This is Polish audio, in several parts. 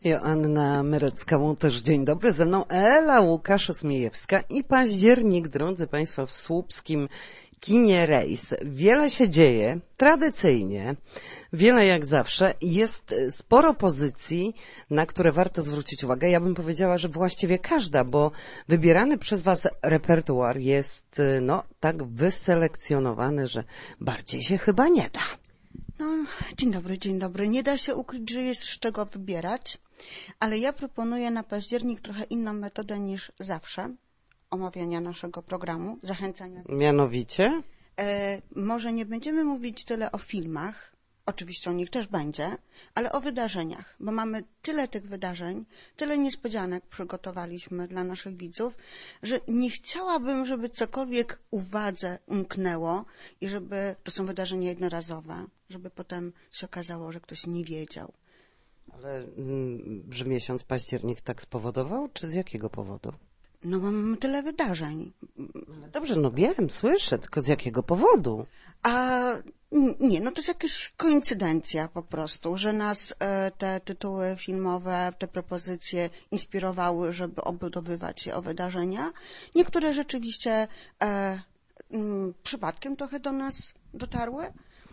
Joanna Myrecka, też dzień dobry. Ze mną Ela Łukaszos-Miejewska i październik, drodzy Państwo, w słupskim kinie Rejs. Wiele się dzieje, tradycyjnie, wiele jak zawsze. Jest sporo pozycji, na które warto zwrócić uwagę. Ja bym powiedziała, że właściwie każda, bo wybierany przez Was repertuar jest tak wyselekcjonowany, że bardziej się chyba nie da. No, dzień dobry. Nie da się ukryć, że jest z czego wybierać, ale ja proponuję na październik trochę inną metodę niż zawsze omawiania naszego programu, zachęcania. Mianowicie? Może nie będziemy mówić tyle o filmach, oczywiście o nich też będzie, ale o wydarzeniach, bo mamy tyle tych wydarzeń, tyle niespodzianek przygotowaliśmy dla naszych widzów, że nie chciałabym, żeby cokolwiek uwadze umknęło i żeby to są wydarzenia jednorazowe, żeby potem się okazało, że ktoś nie wiedział. Ale że miesiąc październik tak spowodował, czy z jakiego powodu? No bo mamy tyle wydarzeń. Dobrze, wiem, słyszę, tylko z jakiego powodu? A nie, to jest jakaś koincydencja po prostu, że nas te tytuły filmowe, te propozycje inspirowały, żeby obudowywać się o wydarzenia. Niektóre rzeczywiście przypadkiem trochę do nas dotarły,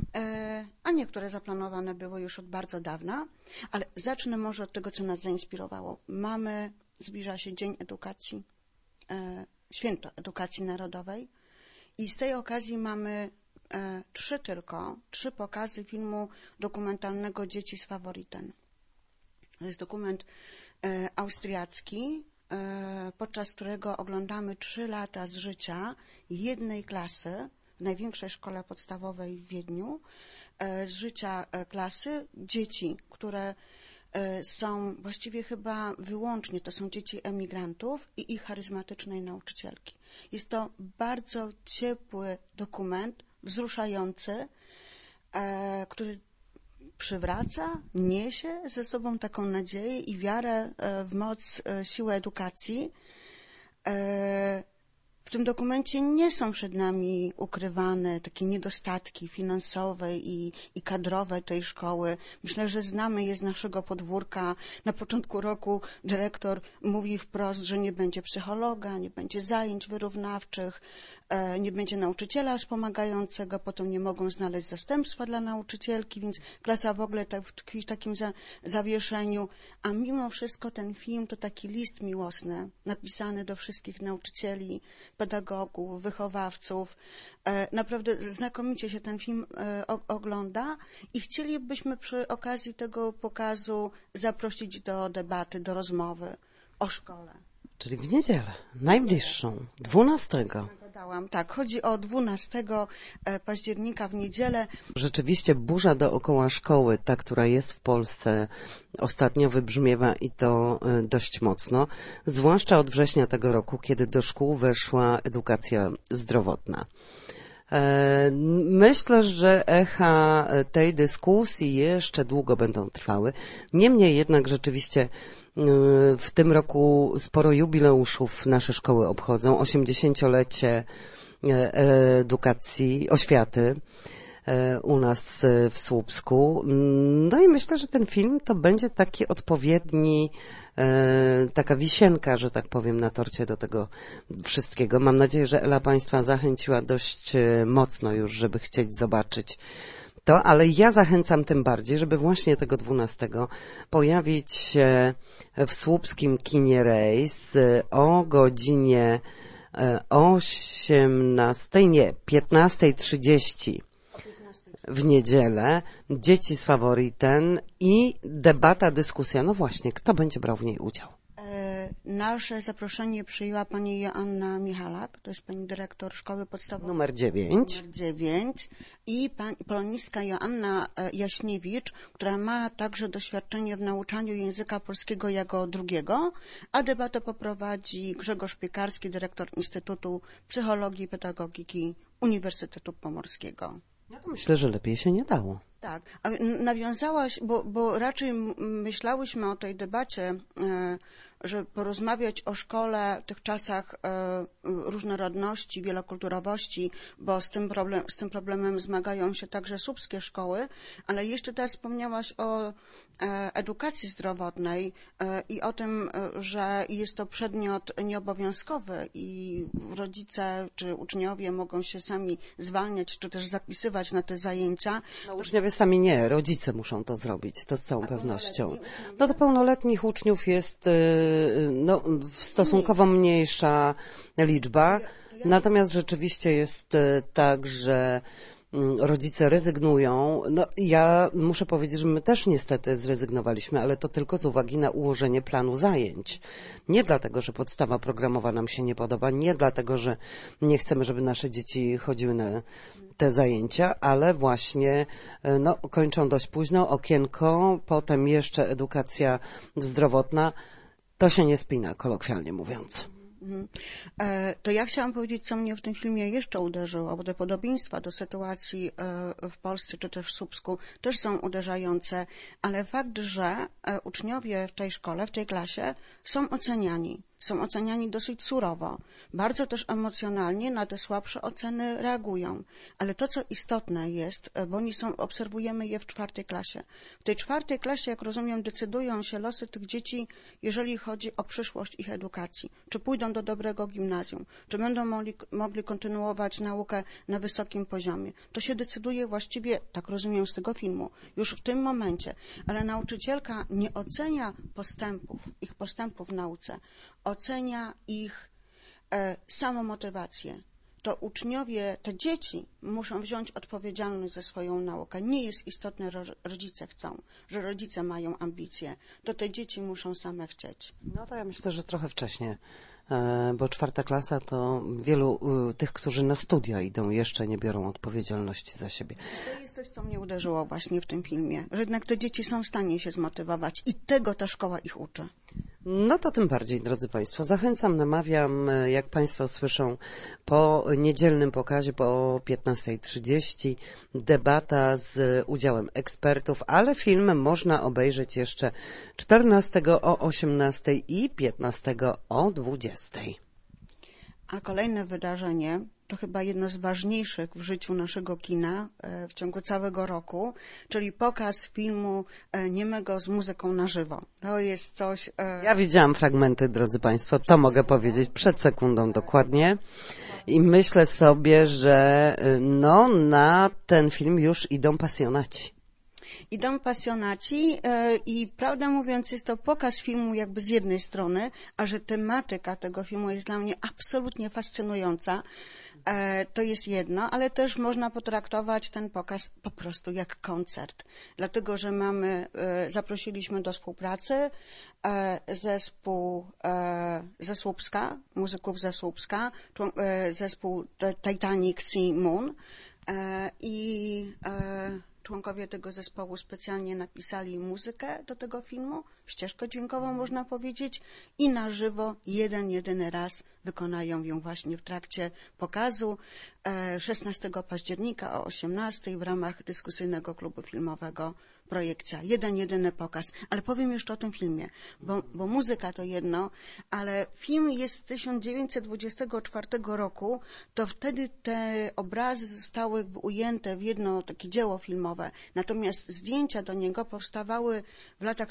a niektóre zaplanowane były już od bardzo dawna. Ale zacznę może od tego, co nas zainspirowało. Zbliża się Dzień Edukacji, Święto Edukacji Narodowej i z tej okazji mamy trzy pokazy filmu dokumentalnego Dzieci z Favoriten. To jest dokument austriacki, podczas którego oglądamy 3 lata z życia jednej klasy w największej szkole podstawowej w Wiedniu, z życia klasy dzieci, które są właściwie chyba wyłącznie, to są dzieci emigrantów i ich charyzmatycznej nauczycielki. Jest to bardzo ciepły dokument, wzruszający, który przywraca, niesie ze sobą taką nadzieję i wiarę w moc, siłę edukacji. W tym dokumencie nie są przed nami ukrywane takie niedostatki finansowe i kadrowe tej szkoły. Myślę, że znamy je z naszego podwórka. Na początku roku dyrektor mówi wprost, że nie będzie psychologa, nie będzie zajęć wyrównawczych, nie będzie nauczyciela wspomagającego, potem nie mogą znaleźć zastępstwa dla nauczycielki, więc klasa w ogóle tkwi w takim zawieszeniu. A mimo wszystko ten film to taki list miłosny, napisany do wszystkich nauczycieli, pedagogów, wychowawców. Naprawdę znakomicie się ten film ogląda i chcielibyśmy przy okazji tego pokazu zaprosić do debaty, do rozmowy o szkole. Czyli w niedzielę, najbliższą, 12. Tak, chodzi o 12 października w niedzielę. Rzeczywiście burza dookoła szkoły, ta, która jest w Polsce, ostatnio wybrzmiewa i to dość mocno, zwłaszcza od września tego roku, kiedy do szkół weszła edukacja zdrowotna. Myślę, że echa tej dyskusji jeszcze długo będą trwały. Niemniej jednak rzeczywiście w tym roku sporo jubileuszów nasze szkoły obchodzą. 80-lecie edukacji, oświaty u nas w Słupsku. No i myślę, że ten film to będzie taki odpowiedni, taka wisienka, że tak powiem, na torcie do tego wszystkiego. Mam nadzieję, że Ela Państwa zachęciła dość mocno już, żeby chcieć zobaczyć to, ale ja zachęcam tym bardziej, żeby właśnie tego 12 pojawić się w słupskim kinie Rejs o godzinie 15:30 w niedzielę. Dzieci z Favoriten i debata, dyskusja. No właśnie, kto będzie brał w niej udział? Nasze zaproszenie przyjęła pani Joanna Michalak, to jest pani dyrektor szkoły podstawowej numer 9 i polonistka Joanna Jaśniewicz, która ma także doświadczenie w nauczaniu języka polskiego jako drugiego, a debatę poprowadzi Grzegorz Piekarski, dyrektor Instytutu Psychologii i Pedagogiki Uniwersytetu Pomorskiego. Ja to myślę, że lepiej się nie dało. Tak, a nawiązałaś, bo raczej myślałyśmy o tej debacie żeby porozmawiać o szkole w tych czasach różnorodności, wielokulturowości, bo z tym problemem zmagają się także słupskie szkoły, ale jeszcze teraz wspomniałaś o edukacji zdrowotnej i o tym, że jest to przedmiot nieobowiązkowy i rodzice czy uczniowie mogą się sami zwalniać, czy też zapisywać na te zajęcia. No, uczniowie sami nie, rodzice muszą to zrobić, to z całą pewnością. No do pełnoletnich uczniów jest no, stosunkowo mniejsza liczba, natomiast rzeczywiście jest tak, że rodzice rezygnują. No ja muszę powiedzieć, że my też niestety zrezygnowaliśmy, ale to tylko z uwagi na ułożenie planu zajęć. Nie dlatego, że podstawa programowa nam się nie podoba, nie dlatego, że nie chcemy, żeby nasze dzieci chodziły na te zajęcia, ale właśnie no, kończą dość późno, okienko, potem jeszcze edukacja zdrowotna. To się nie spina, kolokwialnie mówiąc. To ja chciałam powiedzieć, co mnie w tym filmie jeszcze uderzyło, bo te podobieństwa do sytuacji w Polsce czy też w Słupsku też są uderzające, ale fakt, że uczniowie w tej szkole, w tej klasie są oceniani dosyć surowo, bardzo też emocjonalnie na te słabsze oceny reagują. Ale to, co istotne jest, bo obserwujemy je w 4. klasie. W tej 4. klasie, jak rozumiem, decydują się losy tych dzieci, jeżeli chodzi o przyszłość ich edukacji. Czy pójdą do dobrego gimnazjum, czy będą mogli kontynuować naukę na wysokim poziomie. To się decyduje właściwie, tak rozumiem z tego filmu, już w tym momencie. Ale nauczycielka nie ocenia ich postępów w nauce, ocenia ich samomotywację. To uczniowie, te dzieci muszą wziąć odpowiedzialność za swoją naukę. Nie jest istotne, że rodzice chcą, że rodzice mają ambicje. To te dzieci muszą same chcieć. No to ja myślę, że trochę wcześniej, bo 4. klasa to wielu tych, którzy na studia idą, jeszcze nie biorą odpowiedzialności za siebie. To jest coś, co mnie uderzyło właśnie w tym filmie, że jednak te dzieci są w stanie się zmotywować i tego ta szkoła ich uczy. No to tym bardziej, drodzy Państwo, zachęcam, namawiam, jak Państwo słyszą, po niedzielnym pokazie po 15:30 debata z udziałem ekspertów, ale film można obejrzeć jeszcze 14 o 18 i 15 o 20. A kolejne wydarzenie to chyba jedno z ważniejszych w życiu naszego kina w ciągu całego roku, czyli pokaz filmu niemego z muzyką na żywo. To jest coś... Ja widziałam fragmenty, drodzy Państwo, to mogę powiedzieć przed sekundą dokładnie i myślę sobie, że no, na ten film już idą pasjonaci. Idą pasjonaci i prawdę mówiąc jest to pokaz filmu jakby z jednej strony, a że tematyka tego filmu jest dla mnie absolutnie fascynująca. To jest jedno, ale też można potraktować ten pokaz po prostu jak koncert. Dlatego, że zaprosiliśmy do współpracy zespół ze Słupska, muzyków ze Słupska, zespół Titanic Sea Moon i członkowie tego zespołu specjalnie napisali muzykę do tego filmu, ścieżkę dźwiękową można powiedzieć i na żywo jedyny raz wykonają ją właśnie w trakcie pokazu 16 października o 18 w ramach dyskusyjnego klubu filmowego Projekcja. Jedyny pokaz. Ale powiem jeszcze o tym filmie, bo muzyka to jedno, ale film jest z 1924 roku, to wtedy te obrazy zostały ujęte w jedno takie dzieło filmowe, natomiast zdjęcia do niego powstawały w latach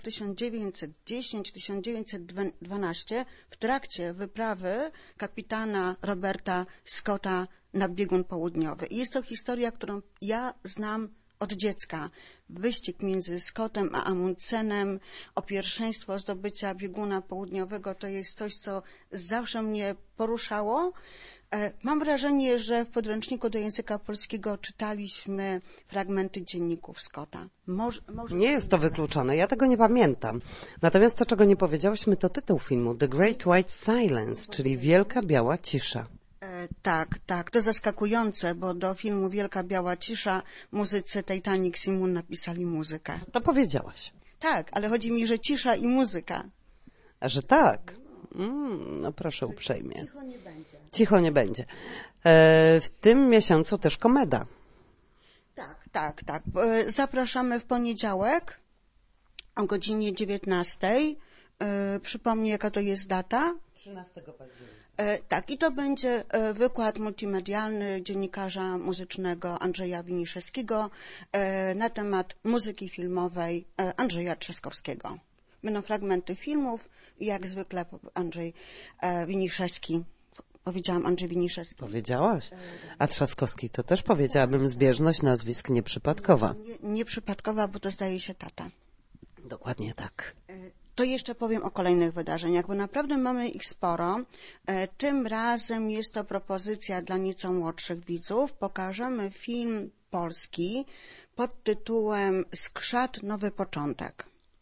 1910-1912 w trakcie wyprawy kapitana Roberta Scotta na biegun południowy. I jest to historia, którą ja znam od dziecka. Wyścig między Scottem a Amundsenem o pierwszeństwo zdobycia bieguna południowego to jest coś, co zawsze mnie poruszało. Mam wrażenie, że w podręczniku do języka polskiego czytaliśmy fragmenty dzienników Scotta. Może nie jest to wykluczone, ja tego nie pamiętam. Natomiast to, czego nie powiedziałyśmy, to tytuł filmu The Great White Silence, czyli Wielka Biała Cisza. Tak, to zaskakujące, bo do filmu Wielka Biała Cisza muzycy Titanic Sea Moon napisali muzykę. To powiedziałaś. Tak, ale chodzi mi, że cisza i muzyka. A że tak? No proszę uprzejmie. Cicho nie będzie. Cicho nie będzie. W tym miesiącu też komeda. Tak. Zapraszamy w poniedziałek o godzinie 19. przypomnij, jaka to jest data. 13 października. Tak, i to będzie wykład multimedialny dziennikarza muzycznego Andrzeja Winiszewskiego na temat muzyki filmowej Andrzeja Trzaskowskiego. Będą fragmenty filmów i jak zwykle Andrzej Winiszewski. Powiedziałam Andrzej Winiszewski. Powiedziałaś? A Trzaskowski to też powiedziałabym zbieżność nazwisk nieprzypadkowa. Nieprzypadkowa, bo to zdaje się tata. Dokładnie tak. To jeszcze powiem o kolejnych wydarzeniach, bo naprawdę mamy ich sporo. Tym razem jest to propozycja dla nieco młodszych widzów. Pokażemy film polski pod tytułem Skrzat, nowy początek.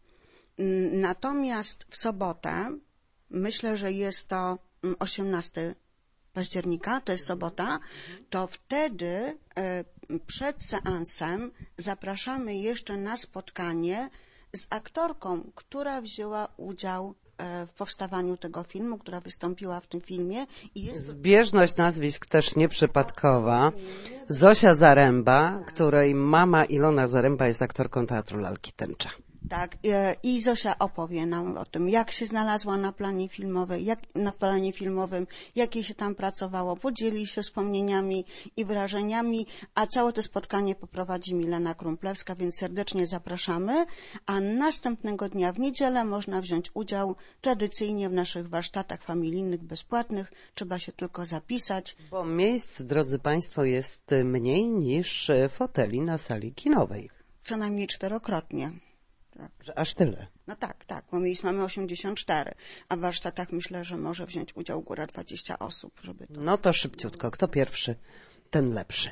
Natomiast w sobotę, myślę, że jest to 18 października, to jest sobota, to wtedy przed seansem zapraszamy jeszcze na spotkanie z aktorką, która wzięła udział w powstawaniu tego filmu, która wystąpiła w tym filmie. I jest... Zbieżność nazwisk też nieprzypadkowa. Zosia Zaręba, której mama Ilona Zaręba jest aktorką Teatru Lalki Tęcza. Tak, i Zosia opowie nam o tym, jak się znalazła na planie filmowym, jak jej się tam pracowało, podzieli się wspomnieniami i wrażeniami, a całe to spotkanie poprowadzi Milena Krumplewska, więc serdecznie zapraszamy, a następnego dnia w niedzielę można wziąć udział tradycyjnie w naszych warsztatach familijnych bezpłatnych, trzeba się tylko zapisać. Bo miejsc, drodzy Państwo, jest mniej niż foteli na sali kinowej. Co najmniej 4-krotnie. Tak. Że aż tyle. No tak, bo miejsc mamy 84, a w warsztatach myślę, że może wziąć udział góra 20 osób, żeby to... No to szybciutko, kto pierwszy, ten lepszy.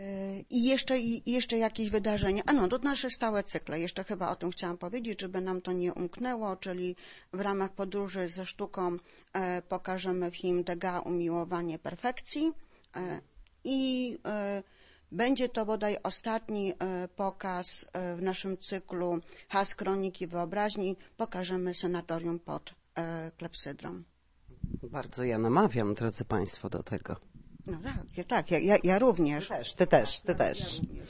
I jeszcze jakieś wydarzenia. To nasze stałe cykle. Jeszcze chyba o tym chciałam powiedzieć, żeby nam to nie umknęło, czyli w ramach podróży ze sztuką pokażemy film Degas Umiłowanie perfekcji i będzie to bodaj ostatni pokaz w naszym cyklu Has Kroniki Wyobraźni. Pokażemy sanatorium pod klepsydrą. Bardzo ja namawiam, drodzy Państwo, do tego. No tak, ja również. Ty też. Ja również.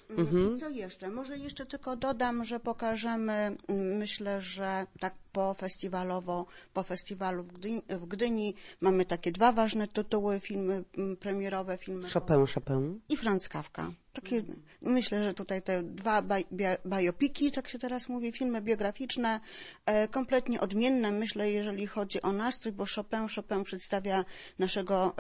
I co jeszcze? Może jeszcze tylko dodam, że pokażemy, myślę, że tak po festiwalu w Gdyni mamy takie 2 ważne tytuły, filmy premierowe, filmy Chopin i Franz Kafka. Takie, myślę, że tutaj te 2 biopiki, tak się teraz mówi, filmy biograficzne, kompletnie odmienne, myślę, jeżeli chodzi o nastrój, bo Chopin przedstawia naszego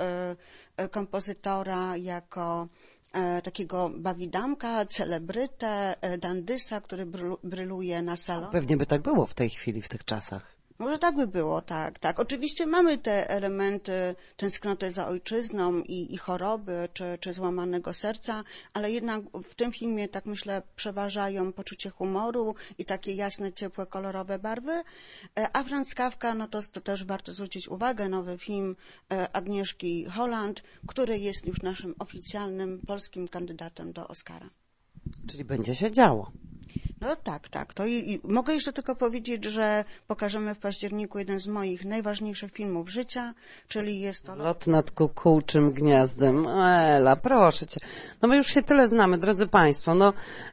kompozytora jako takiego bawidamka, celebrytę, dandysa, który bryluje na salonie. Pewnie by tak było w tej chwili, w tych czasach. Może tak by było, tak. Oczywiście mamy te elementy tęsknoty za ojczyzną i choroby, czy złamanego serca, ale jednak w tym filmie, tak myślę, przeważają poczucie humoru i takie jasne, ciepłe, kolorowe barwy. A Franz Kafka, to też warto zwrócić uwagę, nowy film Agnieszki Holland, który jest już naszym oficjalnym polskim kandydatem do Oscara. Czyli będzie się działo. No tak. To i mogę jeszcze tylko powiedzieć, że pokażemy w październiku jeden z moich najważniejszych filmów życia, czyli jest to Lot nad kukułczym gniazdem. Ela, proszę cię. No my już się tyle znamy, drodzy Państwo.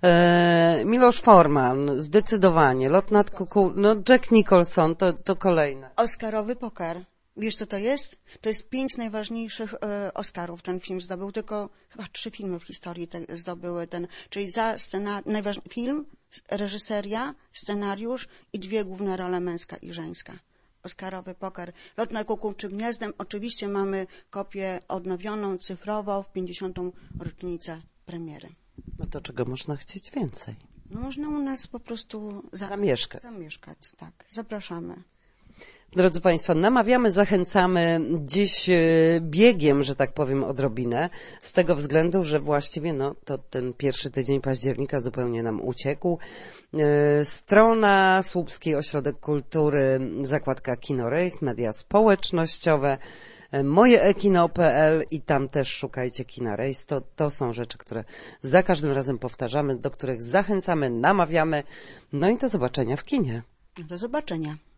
Miloš Forman, zdecydowanie. Lot nad kukułczym, Jack Nicholson, to kolejne. Oscarowy poker. Wiesz, co to jest? To jest 5 najważniejszych Oscarów. Ten film zdobył, tylko chyba 3 filmy w historii zdobyły czyli za film, reżyseria, scenariusz i 2 główne role, męska i żeńska. Oscarowy poker. Lot nad kukułczym gniazdem. Oczywiście mamy kopię odnowioną, cyfrowo, w 50. rocznicę premiery. No to czego można chcieć więcej? Można u nas po prostu zamieszkać. Tak. Zapraszamy. Drodzy Państwo, namawiamy, zachęcamy dziś biegiem, że tak powiem, odrobinę, z tego względu, że właściwie to ten pierwszy tydzień października zupełnie nam uciekł. Strona Słupski Ośrodek Kultury, zakładka Kinorejs, media społecznościowe, mojeekino.pl i tam też szukajcie Kinorejs. To są rzeczy, które za każdym razem powtarzamy, do których zachęcamy, namawiamy. No i do zobaczenia w kinie. Do zobaczenia.